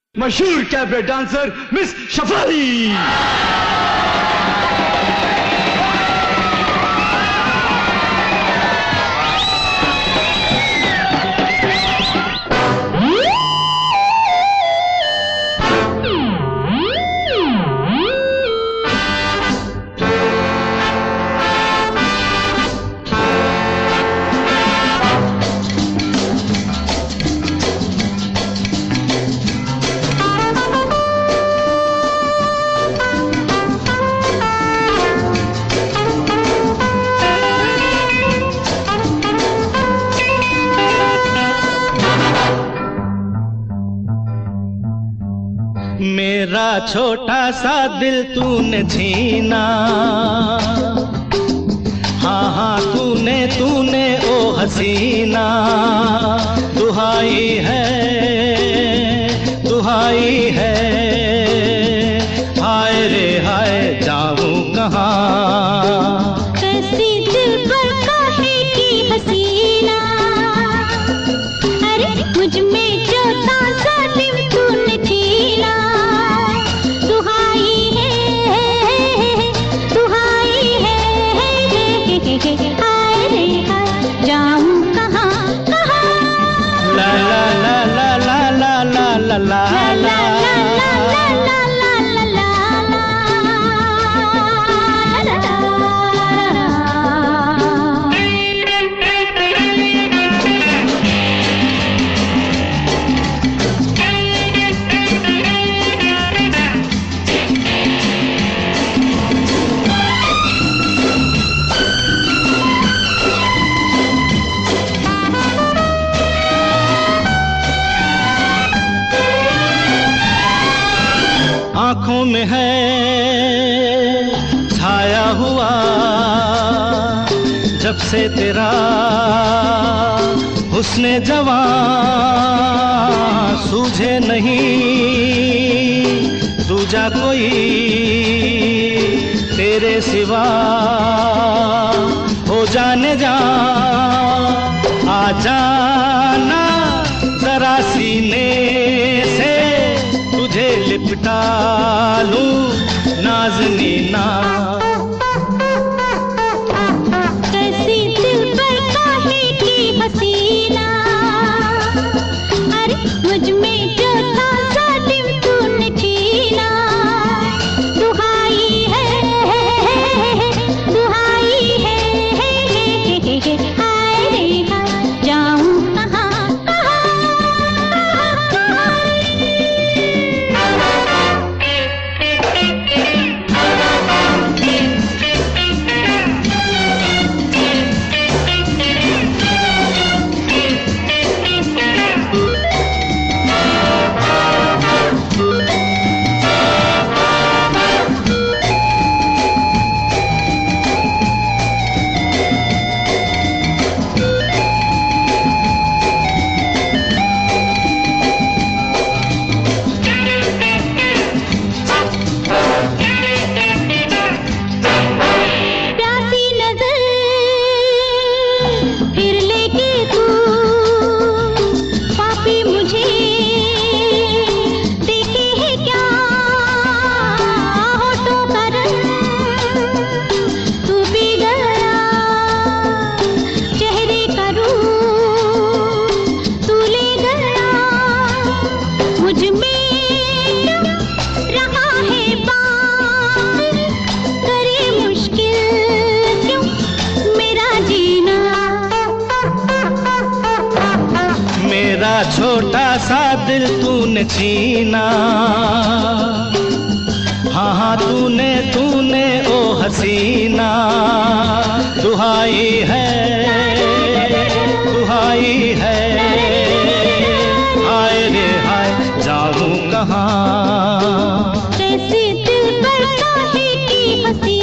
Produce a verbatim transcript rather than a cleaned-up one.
मशहूर cabaret dancer miss Shafali. मेरा छोटा सा दिल तूने छीना, हाँ हाँ तूने तूने ओ हसीना। दुहाई है दुहाई है, हाय रे हाय जाऊं कहाँ। कैसी दिल पर काहे की हसीना, अरे मुझ में जो ताज़ा दिल तूने छीना। दुहाई है दुहाई है, हाय रे हाय जाऊं कहाँ कहाँ। ला ला ला ला ला ला ला ला ला ला। आँखों में है छाया हुआ जब से तेरा हुस्ने जवां, सूझे नहीं दूजा कोई तेरे सिवा। हो जाने जा आ जाना जरा सीने से, तुझे लिपटा लूं नाज़नीना। कैसी दिल पर काहे की हसीना, अरे मुझ में जो ताज़ा दिल तूने छीना। दुहाई है दुहाई है, हाय रे हाय जाऊं कहाँ कहाँ। छोटा सा दिल तूने छीना, हाँ हाँ तूने तूने ओ हसीना। दुहाई है दुहाई है, हाय रे हाय जाऊं कहाँ। कैसी दिल पर काहे की हसीना।